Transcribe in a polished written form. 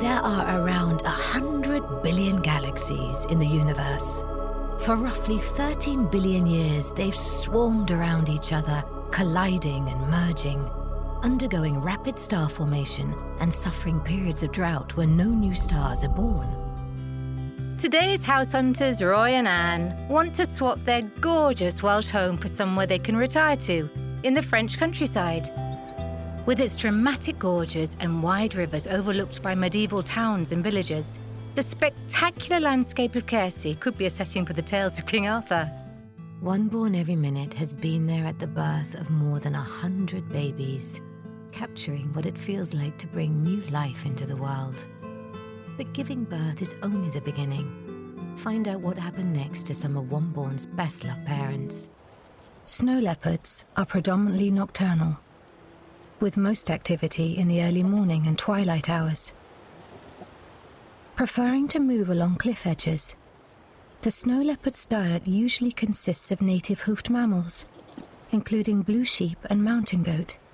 There are around 100 billion galaxies in the universe. For roughly 13 billion years, they've swarmed around each other, colliding and merging, undergoing rapid star formation and suffering periods of drought where no new stars are born. Today's house hunters, Roy and Anne, want to swap their gorgeous Welsh home for somewhere they can retire to, in the French countryside. With its dramatic gorges and wide rivers overlooked by medieval towns and villages, the spectacular landscape of Quercy could be a setting for the tales of King Arthur. One born every minute has been there at the birth of more than 100 babies, capturing what it feels like to bring new life into the world. But giving birth is only the beginning. Find out what happened next to some of Wombourne's best-loved parents. Snow leopards are predominantly nocturnal, with most activity in the early morning and twilight hours. Preferring to move along cliff edges, the snow leopard's diet usually consists of native hoofed mammals, including blue sheep and mountain goat.